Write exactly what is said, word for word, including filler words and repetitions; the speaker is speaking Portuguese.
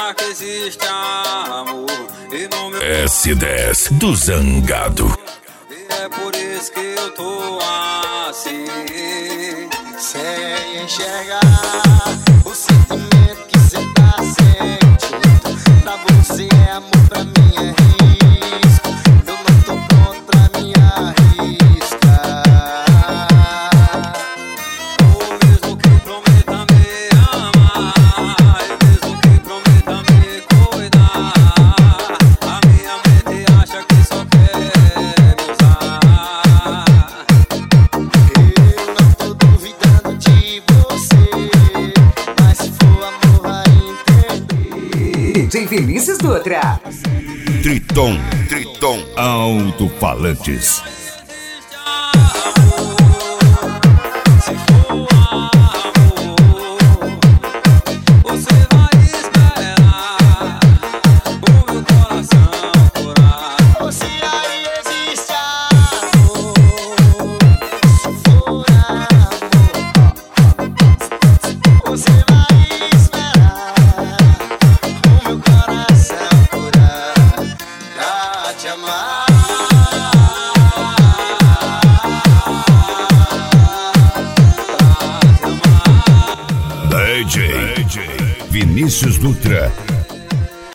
mostrar que existe amor. E no meu S dez do Zangado. E é por isso que eu tô assim, sem enxergar o sentimento que cê tá sentindo. Pra você é amor, pra mim é risco. Eu não tô pronto pra me arriscar. ou mesmo que prometa me amar, e mesmo que prometa me cuidar, a minha mente acha que só quer me usar. Eu não tô duvidando de você, mas se for amor vai entender. D J Vinícius Dutra. Triton, Triton Alto-Falantes. Se for amor, você vai esperar o meu coração curar. Ou se aí existe amor, se for amor, você vai esperar o meu coração curar pra te amar. D J Vinícius Dutra